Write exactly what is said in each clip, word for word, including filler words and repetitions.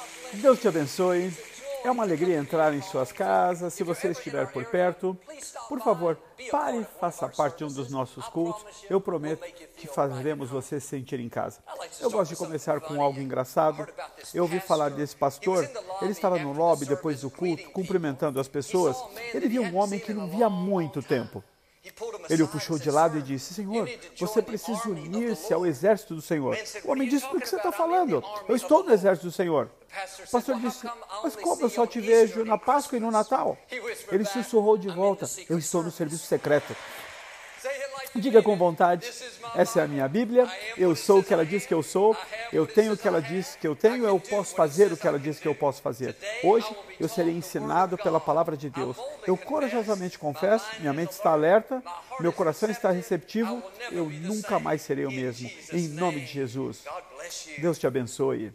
Deus te abençoe. É uma alegria entrar em suas casas. Se você estiver por perto, por favor, pare e faça parte de um dos nossos cultos. Eu prometo que faremos você se sentir em casa. Eu gosto de começar com algo engraçado. Eu ouvi falar desse pastor. Ele estava no lobby depois do culto, cumprimentando as pessoas. Ele viu um homem que não via há muito tempo. Ele o puxou de lado e disse: Senhor, você precisa unir-se ao exército do Senhor. O homem disse: do que você está falando? Eu estou no exército do Senhor. O pastor disse: mas como eu só te vejo na Páscoa e no Natal? Ele sussurrou de volta: eu estou no serviço secreto. Diga com vontade: essa é a minha Bíblia, eu sou o que ela diz que eu sou, eu tenho o que ela diz que eu tenho, eu posso fazer o que ela diz que eu posso fazer. Hoje eu serei ensinado pela palavra de Deus. Eu corajosamente confesso, minha mente está alerta, meu coração está receptivo, eu nunca mais serei o mesmo. Em nome de Jesus. Deus te abençoe.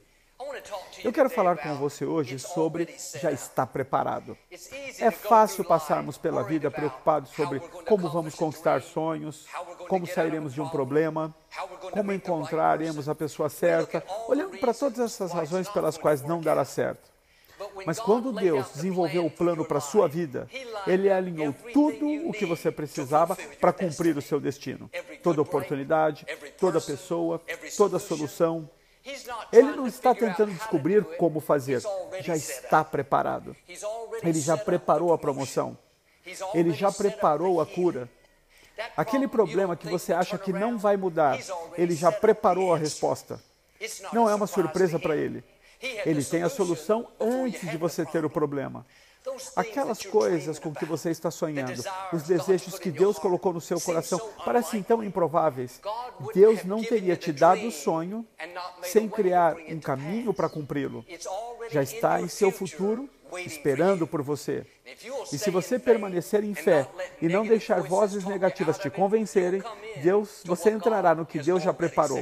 Eu quero falar com você hoje sobre já está preparado. É fácil passarmos pela vida preocupados sobre como vamos conquistar sonhos, como sairemos de um problema, como encontraremos a pessoa certa, olhando para todas essas razões pelas quais não dará certo. Mas quando Deus desenvolveu o plano para a sua vida, Ele alinhou tudo o que você precisava para cumprir o seu destino. Toda oportunidade, toda pessoa, toda solução. Ele não está tentando descobrir como fazer, já está preparado. Ele já preparou a promoção. Ele já preparou a cura. Aquele problema que você acha que não vai mudar, ele já preparou a resposta. Não é uma surpresa para ele. Ele tem a solução antes de você ter o problema. Aquelas coisas com que você está sonhando, os desejos que Deus colocou no seu coração, parecem tão improváveis. Deus não teria te dado o sonho sem criar um caminho para cumpri-lo. Já está em seu futuro, esperando por você. E se você permanecer em fé e não deixar vozes negativas te convencerem, Deus, você entrará no que Deus já preparou.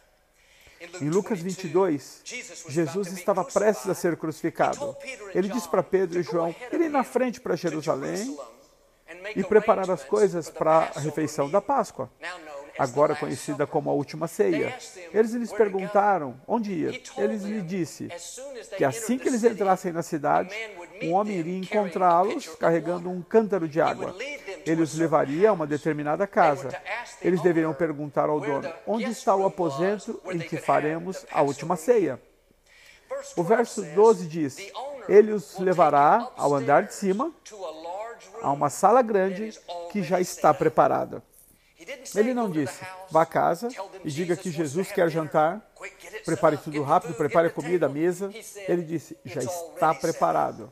Em Lucas vinte e dois, Jesus estava prestes a ser crucificado. Ele disse para Pedro e João irem na frente para Jerusalém e preparar as coisas para a refeição da Páscoa, agora conhecida como a última ceia. Eles lhes perguntaram onde ir. Ele lhe disse que assim que eles entrassem na cidade, um homem iria encontrá-los carregando um cântaro de água. Ele os levaria a uma determinada casa. Eles deveriam perguntar ao dono: onde está o aposento em que faremos a última ceia? O verso doze diz: ele os levará ao andar de cima, a uma sala grande que já está preparada. Ele não disse: vá à casa e diga que Jesus quer jantar, prepare tudo rápido, prepare a comida, a mesa. Ele disse: já está preparado.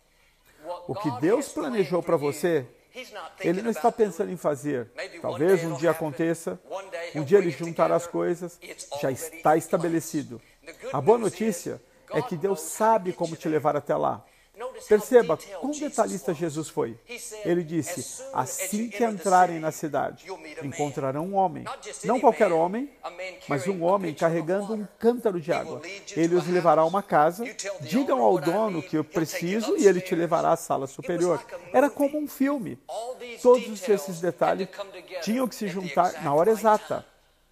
O que Deus planejou para você, Ele não está pensando em fazer. Talvez um dia aconteça, um dia Ele juntará as coisas, já está estabelecido. A boa notícia é que Deus sabe como te levar até lá. Perceba quão detalhista Jesus foi. Ele disse: assim que entrarem na cidade, encontrarão um homem. Não qualquer homem, mas um homem carregando um cântaro de água. Ele os levará a uma casa. Digam ao dono que eu preciso e ele te levará à sala superior. Era como um filme. Todos esses detalhes tinham que se juntar na hora exata.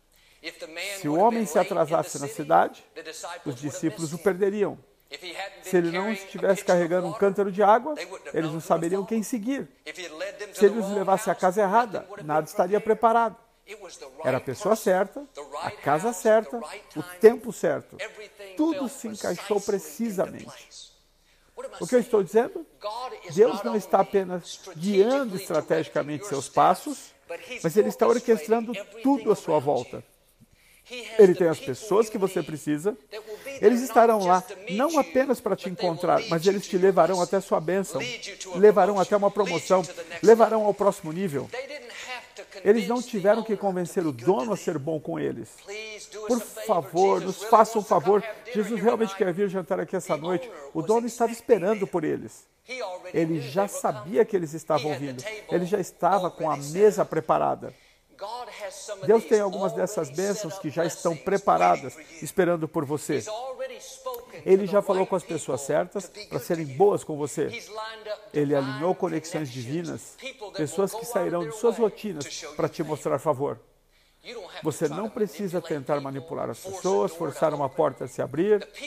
Se o homem se atrasasse na cidade, os discípulos o perderiam. Se ele não estivesse carregando um cântaro de água, eles não saberiam quem seguir. Se ele os levasse à casa errada, nada estaria preparado. Era a pessoa certa, a casa certa, o tempo certo. Tudo se encaixou precisamente. O que eu estou dizendo? Deus não está apenas guiando estrategicamente seus passos, mas Ele está orquestrando tudo à sua volta. Ele tem as pessoas que você precisa. Eles estarão lá não apenas para te encontrar, mas eles te levarão até sua bênção, levarão até uma promoção, levarão ao próximo nível. Eles não tiveram que convencer o dono a ser bom com eles. Por favor, nos faça um favor. Jesus realmente quer vir jantar aqui essa noite. O dono estava esperando por eles. Ele já sabia que eles estavam vindo. Ele já estava com a mesa preparada. Deus tem algumas dessas bênçãos que já estão preparadas, esperando por você. Ele já falou com as pessoas certas para serem boas com você. Ele alinhou conexões divinas, pessoas que sairão de suas rotinas para te mostrar favor. Você não precisa tentar manipular as pessoas, forçar uma porta a se abrir.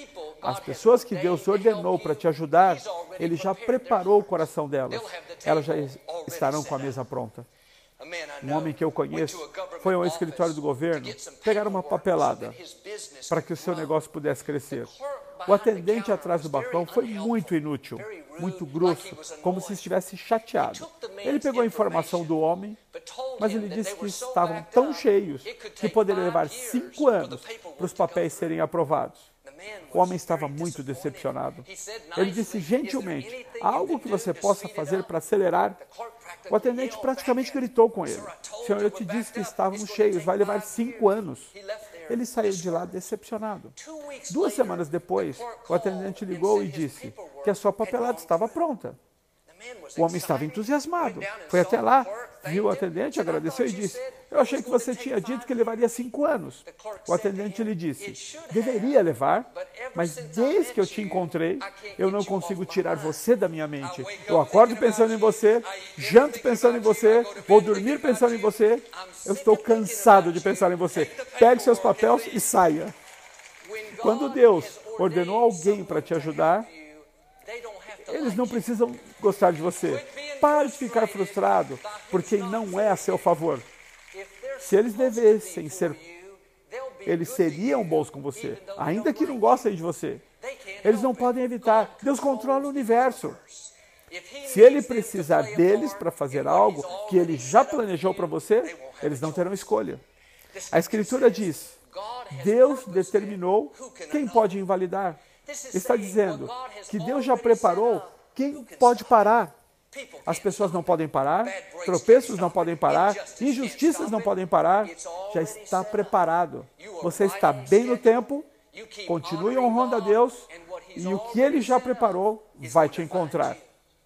As pessoas que Deus ordenou para te ajudar, Ele já preparou o coração delas. Elas já estarão com a mesa pronta. Um homem que eu conheço foi ao escritório do governo pegar uma papelada para que o seu negócio pudesse crescer. O atendente atrás do balcão foi muito inútil, muito grosso, como se estivesse chateado. Ele pegou a informação do homem, mas ele disse que estavam tão cheios que poderia levar cinco anos para os papéis serem aprovados. O homem estava muito decepcionado. Ele disse gentilmente, há algo que você possa fazer para acelerar? O atendente praticamente gritou com ele. Senhor, eu te disse que estávamos cheios, vai levar cinco anos. Ele saiu de lá decepcionado. Duas semanas depois, o atendente ligou e disse que a sua papelada estava pronta. O homem estava entusiasmado. Foi até lá, viu o atendente, agradeceu e disse, eu achei que você tinha dito que levaria cinco anos. O atendente lhe disse, deveria levar, mas desde que eu te encontrei, eu não consigo tirar você da minha mente. Eu acordo pensando em você, janto pensando em você, vou dormir pensando em você. Eu estou cansado de pensar em você. Pegue seus papéis e saia. Quando Deus ordenou alguém para te ajudar, eles não precisam gostar de você. Pare de ficar frustrado por quem não é a seu favor. Se eles devessem ser, eles seriam bons com você, ainda que não gostem de você. Eles não podem evitar. Deus controla o universo. Se Ele precisar deles para fazer algo que Ele já planejou para você, eles não terão escolha. A Escritura diz, Deus determinou quem pode invalidar. Está dizendo que Deus já preparou quem pode parar. As pessoas não podem parar, tropeços não podem parar, injustiças não podem parar. Já está preparado. Você está bem no tempo, continue honrando a Deus e o que Ele já preparou vai te encontrar.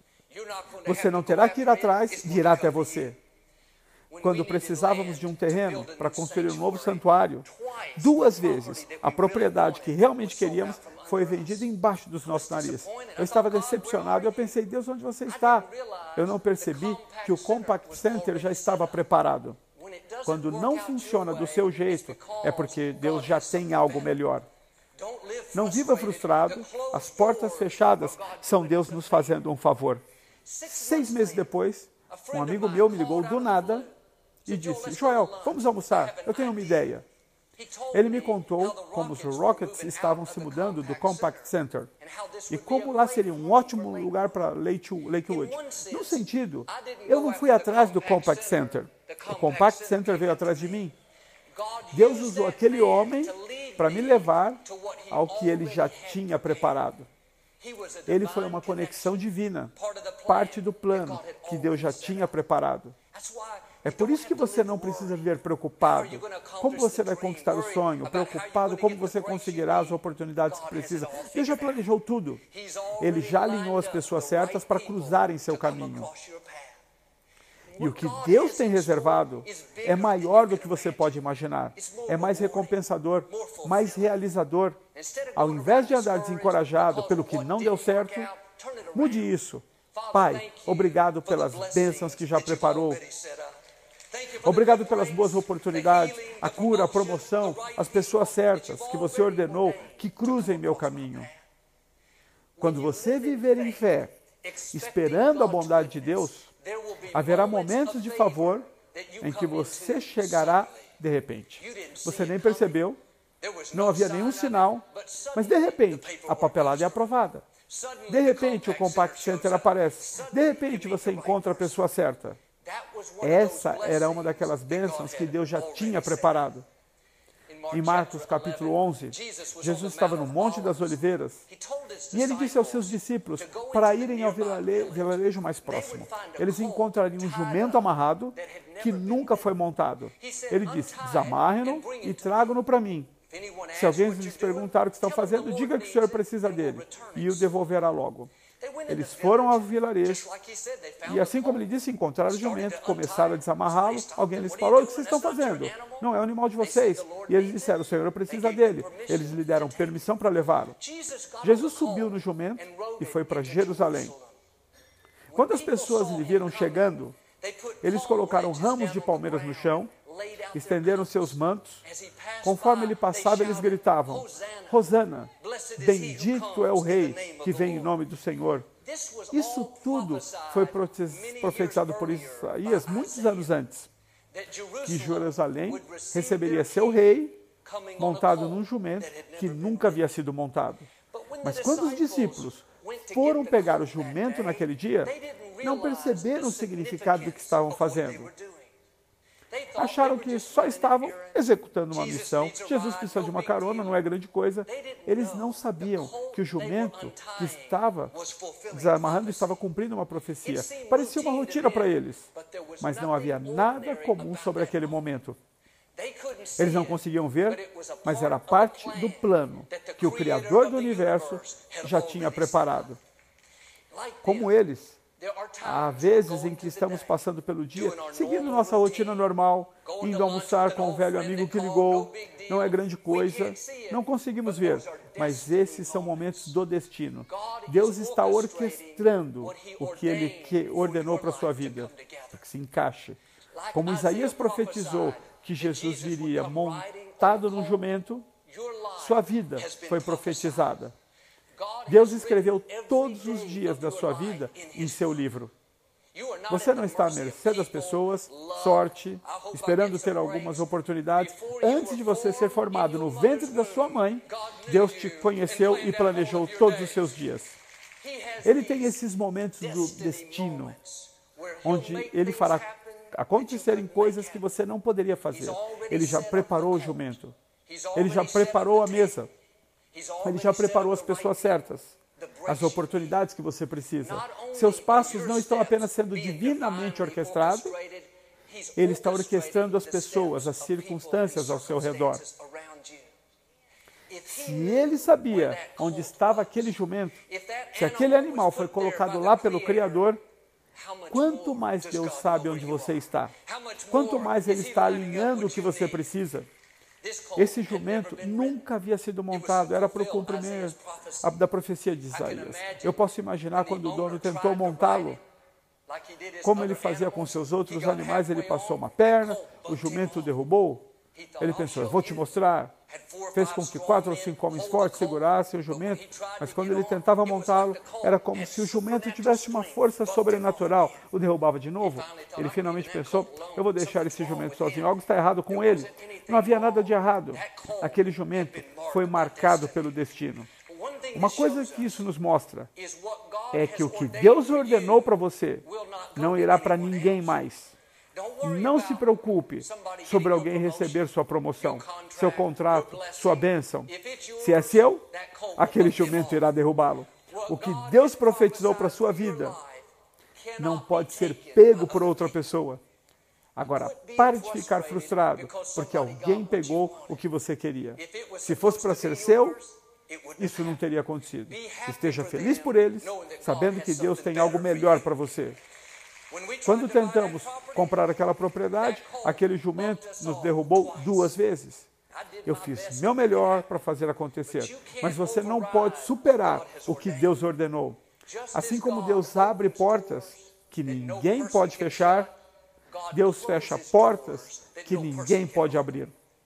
Você não terá que ir atrás, virá até você. Quando precisávamos de um terreno para construir um novo santuário, duas vezes a propriedade que realmente queríamos foi vendida embaixo dos nossos narizes. Eu estava decepcionado e eu pensei, Deus, onde você está? Eu não percebi que o Compact Center já estava preparado. Quando não funciona do seu jeito, é porque Deus já tem algo melhor. Não viva frustrado, as portas fechadas são Deus nos fazendo um favor. Seis meses depois, um amigo meu me ligou do nada e disse, Joel, vamos almoçar, eu tenho uma ideia. Ele me contou como os Rockets estavam se mudando do Compact Center e como lá seria um ótimo lugar para Lakewood. Num sentido, eu não fui atrás do Compact Center. O Compact Center veio atrás de mim. Deus usou aquele homem para me levar ao que ele já tinha preparado. Ele foi uma conexão divina, parte do plano que Deus já tinha preparado. É por isso que você não precisa viver preocupado. Como você vai conquistar o sonho? Preocupado como você conseguirá as oportunidades que precisa. Deus já planejou tudo. Ele já alinhou as pessoas certas para cruzarem seu caminho. E o que Deus tem reservado é maior do que você pode imaginar. É mais recompensador, mais realizador. Ao invés de andar desencorajado pelo que não deu certo, mude isso. Pai, obrigado pelas bênçãos que já preparou. Obrigado pelas boas oportunidades, a cura, a promoção, as pessoas certas que você ordenou que cruzem meu caminho. Quando você viver em fé, esperando a bondade de Deus, haverá momentos de favor em que você chegará de repente. Você nem percebeu, não havia nenhum sinal, mas de repente a papelada é aprovada. De repente o Compact Center aparece. De repente você encontra a pessoa certa. Essa era uma daquelas bênçãos que Deus já tinha preparado. Em Marcos capítulo onze, Jesus estava no Monte das Oliveiras e ele disse aos seus discípulos para irem ao vilarejo mais próximo. Eles encontrariam um jumento amarrado que nunca foi montado. Ele disse, desamarrem-no e tragam-no para mim. Se alguém lhes perguntar o que estão fazendo, diga que o Senhor precisa dele e o devolverá logo. Eles foram ao vilarejo e, assim como ele disse, encontraram o jumento, começaram a desamarrá-lo. Alguém lhes falou, o que vocês estão fazendo? Não é o animal de vocês. E eles disseram, o Senhor precisa dele. Eles lhe deram permissão para levá-lo. Jesus subiu no jumento e foi para Jerusalém. Quando as pessoas lhe viram chegando, eles colocaram ramos de palmeiras no chão, estenderam seus mantos. Conforme ele passava, eles gritavam, Hosana, bendito é o Rei que vem em nome do Senhor. Isso tudo foi profetizado por Isaías muitos anos antes, que Jerusalém receberia seu rei montado num jumento que nunca havia sido montado. Mas quando os discípulos foram pegar o jumento naquele dia, não perceberam o significado do que estavam fazendo. Acharam que só estavam executando uma missão. Jesus precisa de uma carona, não é grande coisa. Eles não sabiam que o jumento que estava desamarrando estava cumprindo uma profecia. Parecia uma rotina para eles, mas não havia nada comum sobre aquele momento. Eles não conseguiam ver, mas era parte do plano que o Criador do Universo já tinha preparado. Como eles, há vezes em que estamos passando pelo dia, seguindo nossa rotina normal, indo almoçar com o velho amigo que ligou, não é grande coisa, não conseguimos ver, mas esses são momentos do destino. Deus está orquestrando o que Ele ordenou para a sua vida, para que se encaixe. Como Isaías profetizou que Jesus viria montado num jumento, sua vida foi profetizada. Deus escreveu todos os dias da sua vida em seu livro. Você não está à mercê das pessoas, sorte, esperando ter algumas oportunidades. Antes de você ser formado no ventre da sua mãe, Deus te conheceu e planejou todos os seus dias. Ele tem esses momentos do destino, onde Ele fará acontecerem coisas que você não poderia fazer. Ele já preparou o jumento. Ele já preparou a mesa. Ele já preparou as pessoas certas, as oportunidades que você precisa. Seus passos não estão apenas sendo divinamente orquestrados, Ele está orquestrando as pessoas, as circunstâncias ao seu redor. Se Ele sabia onde estava aquele jumento, se aquele animal foi colocado lá pelo Criador, quanto mais Deus sabe onde você está, quanto mais Ele está alinhando o que você precisa. Esse jumento nunca havia sido montado, era para o cumprimento da profecia de Isaías. Eu posso imaginar quando o dono tentou montá-lo, como ele fazia com seus outros animais, ele passou uma perna, o jumento derrubou. Ele pensou, vou te mostrar. Fez com que quatro ou cinco homens fortes segurassem o jumento, mas quando ele tentava montá-lo, era como se o jumento tivesse uma força sobrenatural. O derrubava de novo. Ele finalmente pensou, eu vou deixar esse jumento sozinho. Algo está errado com ele. Não havia nada de errado. Aquele jumento foi marcado pelo destino. Uma coisa que isso nos mostra é que o que Deus ordenou para você não irá para ninguém mais. Não se preocupe sobre alguém receber sua promoção, seu contrato, sua bênção. Se é seu, aquele jumento irá derrubá-lo. O que Deus profetizou para a sua vida não pode ser pego por outra pessoa. Agora, pare de ficar frustrado, porque alguém pegou o que você queria. Se fosse para ser seu, isso não teria acontecido. Esteja feliz por eles, sabendo que Deus tem algo melhor para você. Quando tentamos comprar aquela propriedade, aquele jumento nos derrubou duas vezes. Eu fiz meu melhor para fazer acontecer, mas você não pode superar o que Deus ordenou. Assim como Deus abre portas que ninguém pode fechar, Deus fecha portas que ninguém pode abrir.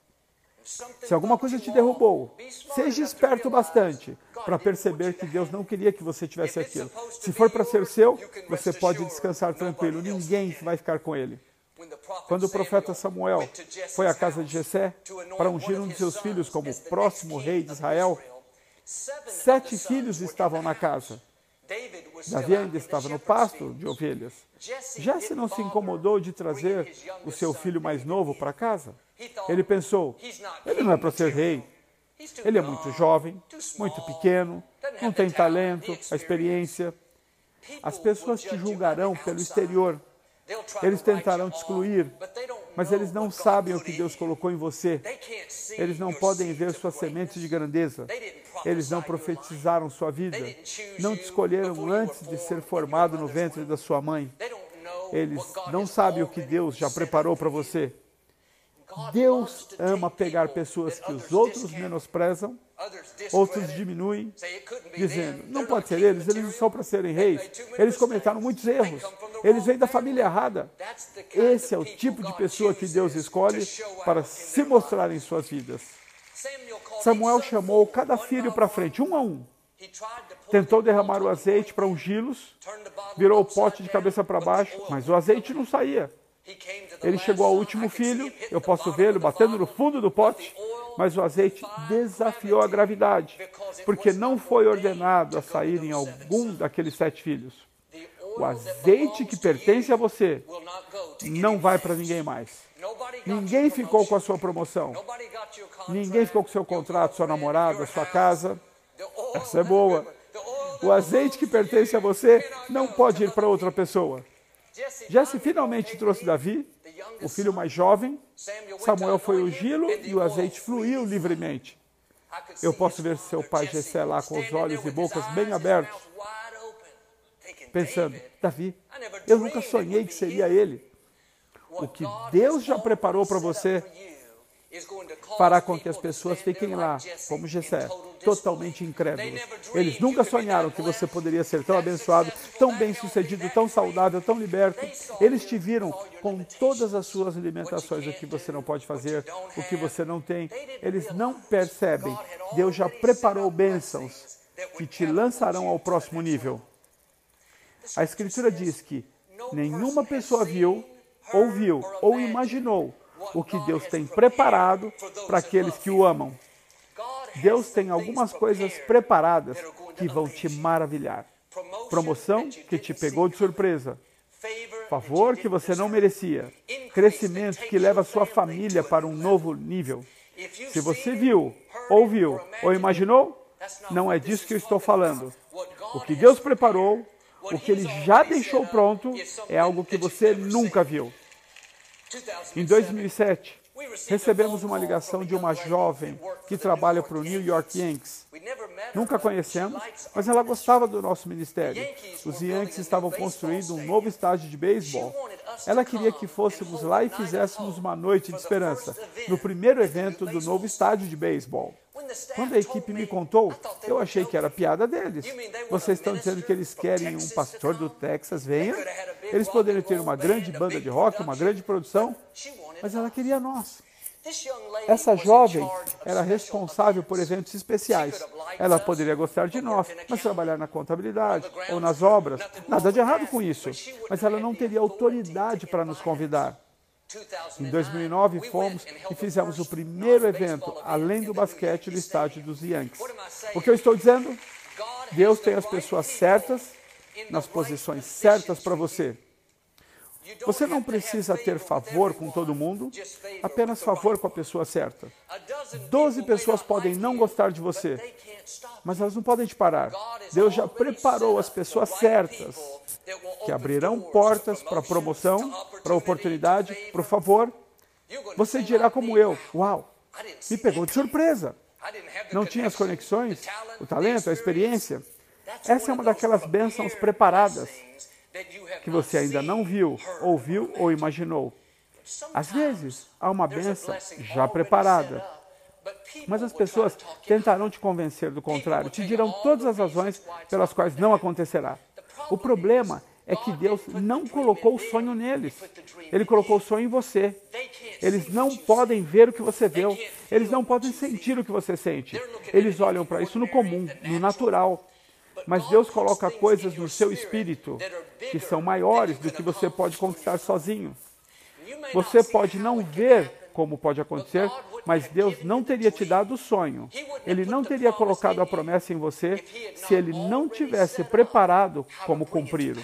Se alguma coisa te derrubou, seja esperto bastante para perceber que Deus não queria que você tivesse aquilo. Se for para ser seu, você pode descansar tranquilo. Ninguém vai ficar com ele. Quando o profeta Samuel foi à casa de Jessé para ungir um de seus filhos como o próximo rei de Israel, sete filhos estavam na casa. Davi ainda estava no pasto de ovelhas. Jessé não se incomodou de trazer o seu filho mais novo para casa. Ele pensou, ele não é para ser rei. Ele é muito jovem, muito pequeno, não tem talento, a experiência. As pessoas te julgarão pelo exterior. Eles tentarão te excluir, mas eles não sabem o que Deus colocou em você. Eles não podem ver sua semente de grandeza. Eles não profetizaram sua vida. Não te escolheram antes de ser formado no ventre da sua mãe. Eles não sabem o que Deus já preparou para você. Deus ama pegar pessoas que os outros menosprezam, outros diminuem, dizendo, não pode ser eles, eles não são para serem reis. Eles cometaram muitos erros. Eles vêm da família errada. Esse é o tipo de pessoa que Deus escolhe para se mostrar em suas vidas. Samuel chamou cada filho para frente, um a um. Tentou derramar o azeite para ungí-los, virou o pote de cabeça para baixo, mas o azeite não saía. Ele chegou ao último filho, eu posso vê-lo batendo no fundo do pote, mas o azeite desafiou a gravidade, porque não foi ordenado a saírem algum daqueles sete filhos. O azeite que pertence a você não vai para ninguém mais. Ninguém ficou com a sua promoção. Ninguém ficou com o seu contrato, sua namorada, sua casa. Essa é boa. O azeite que pertence a você não pode ir para outra pessoa. Jesse finalmente trouxe Davi, o filho mais jovem. Samuel foi ungí-lo e o azeite fluiu livremente. Eu posso ver seu pai Jessé lá com os olhos e bocas bem abertos, pensando, Davi, eu nunca sonhei que seria ele. O que Deus já preparou para você fará com que as pessoas fiquem lá, como Jessé, totalmente incrédulos. Eles nunca sonharam que você poderia ser tão abençoado, tão bem-sucedido, tão saudável, tão liberto. Eles te viram com todas as suas limitações, o que você não pode fazer, o que você não tem. Eles não percebem. Deus já preparou bênçãos que te lançarão ao próximo nível. A Escritura diz que nenhuma pessoa viu, ouviu ou imaginou o que Deus tem preparado para aqueles que o amam. Deus tem algumas coisas preparadas que vão te maravilhar. Promoção que te pegou de surpresa. Favor que você não merecia. Crescimento que leva a sua família para um novo nível. Se você viu, ouviu ou imaginou, não é disso que eu estou falando. O que Deus preparou, o que Ele já deixou pronto, é algo que você nunca viu. Em dois mil e sete, recebemos uma ligação de uma jovem que trabalha para o New York Yankees. Nunca conhecemos, mas ela gostava do nosso ministério. Os Yankees estavam construindo um novo estádio de beisebol. Ela queria que fôssemos lá e fizéssemos uma noite de esperança, no primeiro evento do novo estádio de beisebol. Quando a equipe me contou, eu achei que era piada deles. Vocês estão dizendo que eles querem um pastor do Texas, venha? Eles poderiam ter uma grande banda de rock, uma grande produção, mas ela queria nós. Essa jovem era responsável por eventos especiais. Ela poderia gostar de nós, mas trabalhar na contabilidade ou nas obras, nada de errado com isso. Mas ela não teria autoridade para nos convidar. Em dois mil e nove, fomos e fizemos o primeiro evento, além do basquete, no estádio dos Yankees. O que eu estou dizendo? Deus tem as pessoas certas, nas posições certas para você. Você não precisa ter favor com todo mundo, apenas favor com a pessoa certa. Doze pessoas podem não gostar de você, mas elas não podem te parar. Deus já preparou as pessoas certas, que abrirão portas para promoção, para oportunidade, para o favor. Você dirá como eu, uau, me pegou de surpresa. Não tinha as conexões, o talento, a experiência. Essa é uma daquelas bênçãos preparadas que você ainda não viu, ouviu ou imaginou. Às vezes, há uma bênção já preparada, mas as pessoas tentarão te convencer do contrário, te dirão todas as razões pelas quais não acontecerá. O problema é que Deus não colocou o sonho neles. Ele colocou o sonho em você. Eles não podem ver o que você vê. Eles não podem sentir o que você sente. Eles olham para isso no comum, no natural. Mas Deus coloca coisas no seu espírito que são maiores do que você pode conquistar sozinho. Você pode não ver como pode acontecer, mas Deus não teria te dado o sonho. Ele não teria colocado a promessa em você se Ele não tivesse preparado como cumprir.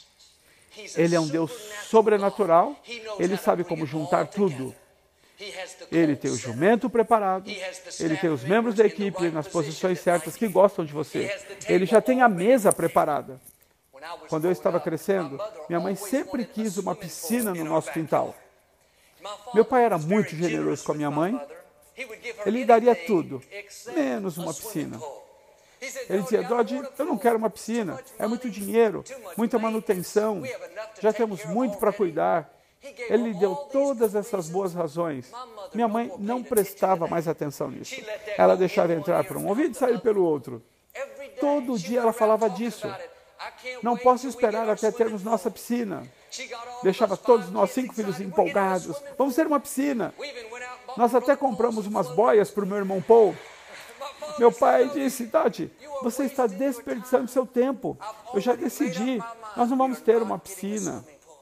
Ele é um Deus sobrenatural, Ele sabe como juntar tudo. Ele tem o jumento preparado, ele tem os membros da equipe nas posições certas que gostam de você. Ele já tem a mesa preparada. Quando eu estava crescendo, minha mãe sempre quis uma piscina no nosso quintal. Meu pai era muito generoso com a minha mãe. Ele daria tudo, menos uma piscina. Ele dizia, Dodge, eu não quero uma piscina, é muito dinheiro, muita manutenção, já temos muito para cuidar. Ele lhe deu todas essas boas razões. Minha mãe não prestava mais atenção nisso. Ela deixava entrar por um ouvido e sair pelo outro. Todo dia ela falava disso. Não posso esperar até termos nossa piscina. Deixava todos nós cinco filhos empolgados. Vamos ter uma piscina. Nós até compramos umas boias para o meu irmão Paul. Meu pai disse, Tati, você está desperdiçando seu tempo. Eu já decidi, nós não vamos ter uma piscina.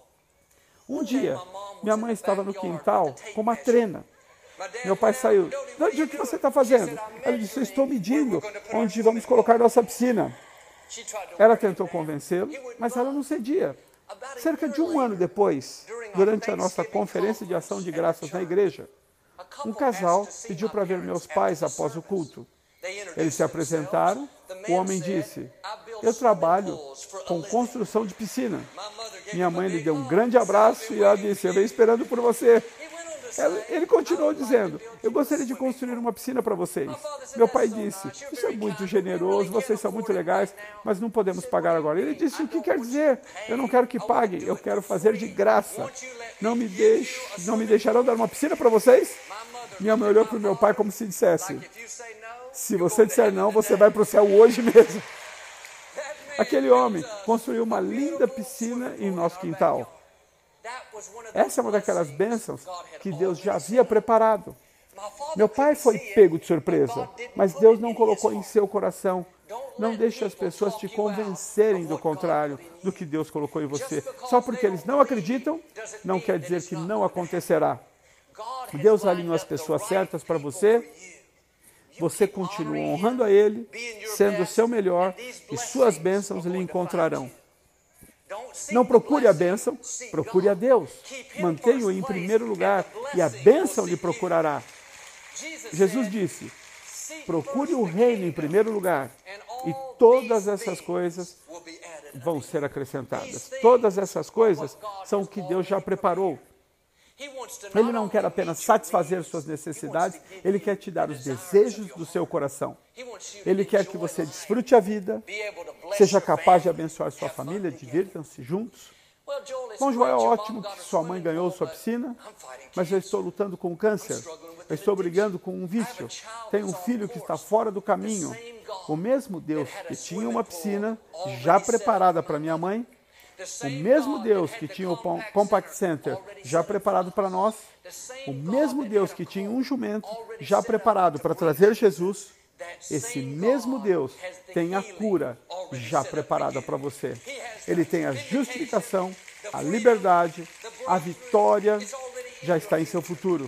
Um dia, minha mãe estava no quintal com uma trena. Meu pai saiu. Tati, o que você está fazendo? Ela disse, eu estou medindo onde vamos colocar nossa piscina. Ela tentou convencê-lo, mas ela não cedia. Cerca de um ano depois, durante a nossa conferência de ação de graças na igreja, um casal pediu para ver meus pais após o culto. Eles se apresentaram, o homem disse, eu trabalho com construção de piscina. Minha mãe lhe deu um grande abraço e ela disse, eu venho esperando por você. Ele continuou dizendo, eu gostaria de construir uma piscina para vocês. Meu pai disse, isso é muito generoso, vocês são muito legais, mas não podemos pagar agora. Ele disse, o que quer dizer? Eu não quero que paguem, eu quero fazer de graça. Não me, deixe, não me deixarão dar uma piscina para vocês? Minha mãe olhou para o meu pai como se dissesse, se você disser não, você vai para o céu hoje mesmo. Aquele homem construiu uma linda piscina em nosso quintal. Essa é uma daquelas bênçãos que Deus já havia preparado. Meu pai foi pego de surpresa, mas Deus não colocou em seu coração. Não deixe as pessoas te convencerem do contrário, do que Deus colocou em você. Só porque eles não acreditam, não quer dizer que não acontecerá. Deus alinhou as pessoas certas para você. Você continua honrando a Ele, sendo o seu melhor, e suas bênçãos lhe encontrarão. Não procure a bênção, procure a Deus. Mantenha-o em primeiro lugar e a bênção lhe procurará. Jesus disse, procure o reino em primeiro lugar e todas essas coisas vão ser acrescentadas. Todas essas coisas são o que Deus já preparou. Ele não quer apenas satisfazer suas necessidades, Ele quer te dar os desejos do seu coração. Ele quer que você desfrute a vida, seja capaz de abençoar sua família, divirtam-se juntos. Bom, Joel, é ótimo que sua mãe ganhou sua piscina, mas eu estou lutando com câncer, eu estou brigando com um vício, tenho um filho que está fora do caminho. O mesmo Deus que tinha uma piscina já preparada para minha mãe, o mesmo Deus que tinha o Compact Center já preparado para nós, o mesmo Deus que tinha um jumento já preparado para trazer Jesus, esse mesmo Deus tem a cura já preparada para você. Ele tem a justificação, a liberdade, a vitória já está em seu futuro.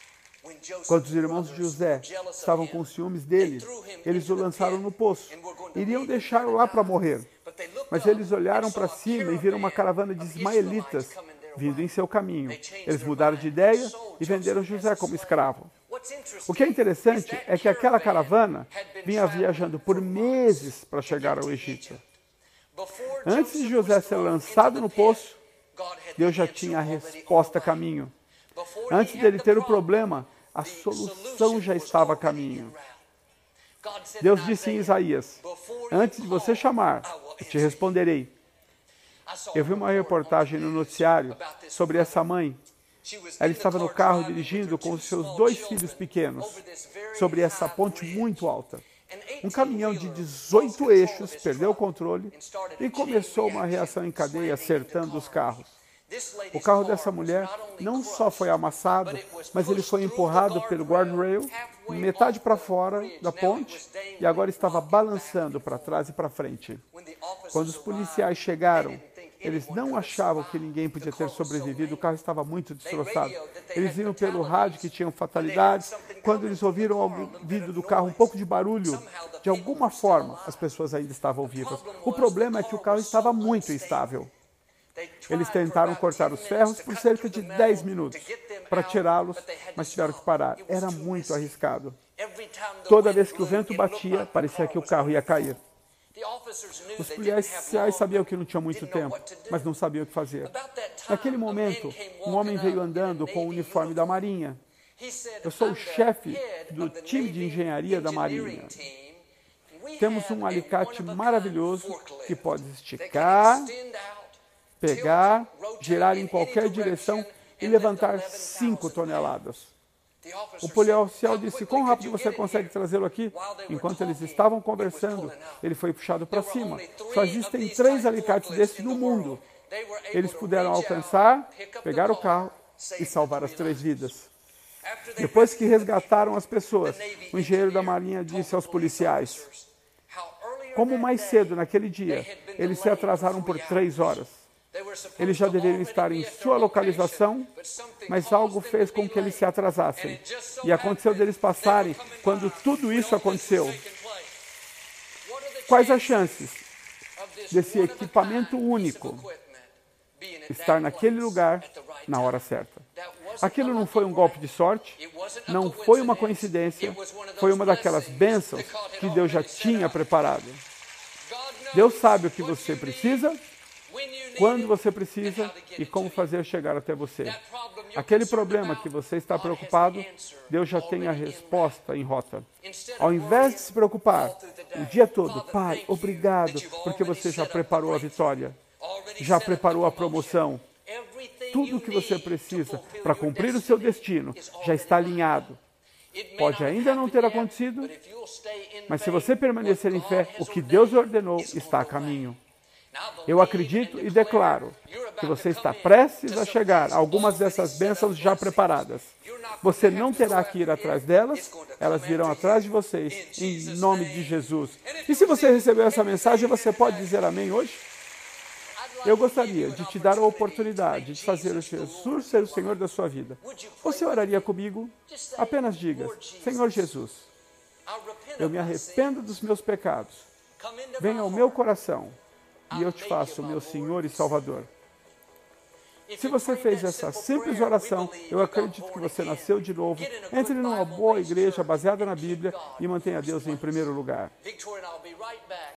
Quando os irmãos de José estavam com ciúmes dele, eles o lançaram no poço. Iriam deixá-lo lá para morrer. Mas eles olharam para cima e viram uma caravana de ismaelitas vindo em seu caminho. Eles mudaram de ideia e venderam José como escravo. O que é interessante é que aquela caravana vinha viajando por meses para chegar ao Egito. Antes de José ser lançado no poço, Deus já tinha a resposta a caminho. Antes dele ter o problema, a solução já estava a caminho. Deus disse em Isaías, antes de você chamar, eu te responderei. Eu vi uma reportagem no noticiário sobre essa mãe. Ela estava no carro dirigindo com os seus dois filhos pequenos, sobre essa ponte muito alta. Um caminhão de dezoito eixos perdeu o controle e começou uma reação em cadeia acertando os carros. O carro dessa mulher não só foi amassado, mas ele foi empurrado pelo guardrail, metade para fora da ponte, e agora estava balançando para trás e para frente. Quando os policiais chegaram, eles não achavam que ninguém podia ter sobrevivido, o carro estava muito destroçado. Eles viram pelo rádio que tinham fatalidades. Quando eles ouviram ao vidro do carro um pouco de barulho, de alguma forma, as pessoas ainda estavam vivas. O problema é que o carro estava muito instável. Eles tentaram cortar os ferros por cerca de dez minutos para tirá-los, mas tiveram que parar. Era muito arriscado. Toda vez que o vento batia, parecia que o carro ia cair. Os policiais sabiam que não tinha muito tempo, mas não sabiam o que fazer. Naquele momento, um homem veio andando com o uniforme da Marinha. Eu sou o chefe do time de engenharia da Marinha. Temos um alicate maravilhoso que pode esticar, pegar, girar em qualquer direção e levantar cinco toneladas. O policial disse, quão rápido você consegue trazê-lo aqui? Enquanto eles estavam conversando, ele foi puxado para cima. Só existem três alicates desses no mundo. Eles puderam alcançar, pegar o carro e salvar as três vidas. Depois que resgataram as pessoas, o engenheiro da Marinha disse aos policiais como mais cedo naquele dia eles se atrasaram por três horas. Eles já deveriam estar em sua localização, mas algo fez com que eles se atrasassem. E aconteceu deles passarem quando tudo isso aconteceu. Quais as chances desse equipamento único estar naquele lugar na hora certa? Aquilo não foi um golpe de sorte, não foi uma coincidência, foi uma daquelas bênçãos que Deus já tinha preparado. Deus sabe o que você precisa, quando você precisa e como fazer chegar até você. Aquele problema que você está preocupado, Deus já tem a resposta em rota. Ao invés de se preocupar o dia todo, Pai, obrigado, porque você já preparou a vitória, já preparou a promoção. Tudo o que você precisa para cumprir o seu destino já está alinhado. Pode ainda não ter acontecido, mas se você permanecer em fé, o que Deus ordenou está a caminho. Eu acredito e declaro que você está prestes a chegar a algumas dessas bênçãos já preparadas. Você não terá que ir atrás delas, elas virão atrás de vocês, em nome de Jesus. E se você recebeu essa mensagem, você pode dizer amém hoje? Eu gostaria de te dar a oportunidade de fazer o Jesus ser o Senhor da sua vida. Você oraria comigo? Apenas diga, Senhor Jesus, eu me arrependo dos meus pecados. Venha ao meu coração e eu te faço o meu Senhor e Salvador. Se você fez essa simples oração, eu acredito que você nasceu de novo. Entre numa boa igreja baseada na Bíblia e mantenha Deus em primeiro lugar.